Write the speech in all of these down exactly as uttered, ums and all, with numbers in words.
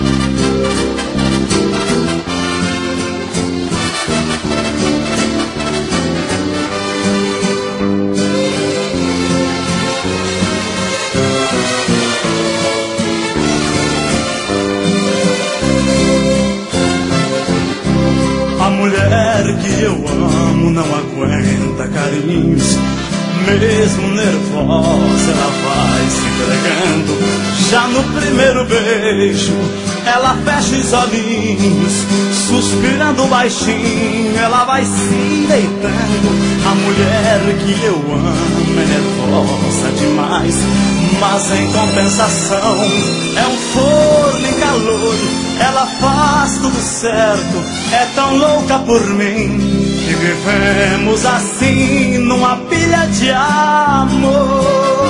A mulher que eu amo não aguenta carinhos, mesmo nervosa ela vai se entregando. Já no primeiro beijo ela fecha os olhinhos, suspirando baixinho ela vai se deitando. A mulher que eu amo é nervosa demais, mas em compensação é um forno em calor. Ela faz tudo certo, é tão louca por mim, que vivemos assim numa pilha de amor.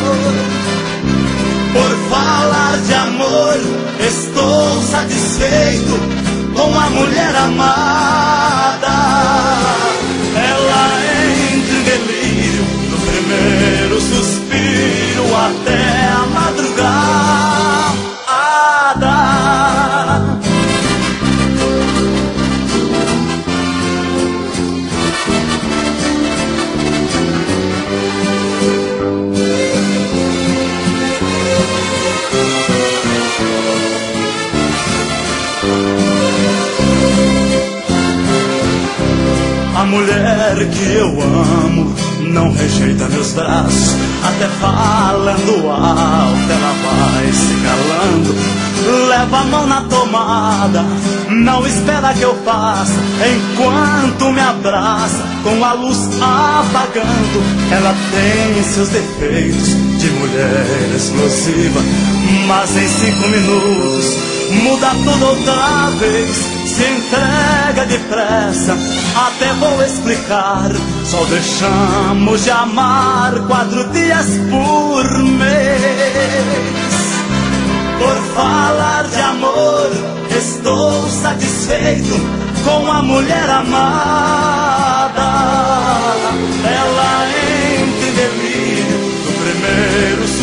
Por falar de amor, estou satisfeito com a mulher amada. Ela entra em delírio do primeiro suspiro até a madrugada. A mulher que eu amo não rejeita meus braços, até falando alto ela vai se calando. Leva a mão na tomada, não espera que eu faça, enquanto me abraça com a luz apagando. Ela tem seus defeitos de mulher explosiva, mas em cinco minutos muda tudo outra vez. Se entrega depressa, até vou explicar. Só deixamos de amar quatro dias por mês. Por falar de amor, estou satisfeito com a mulher amada. Ela entra em delírio do primeiro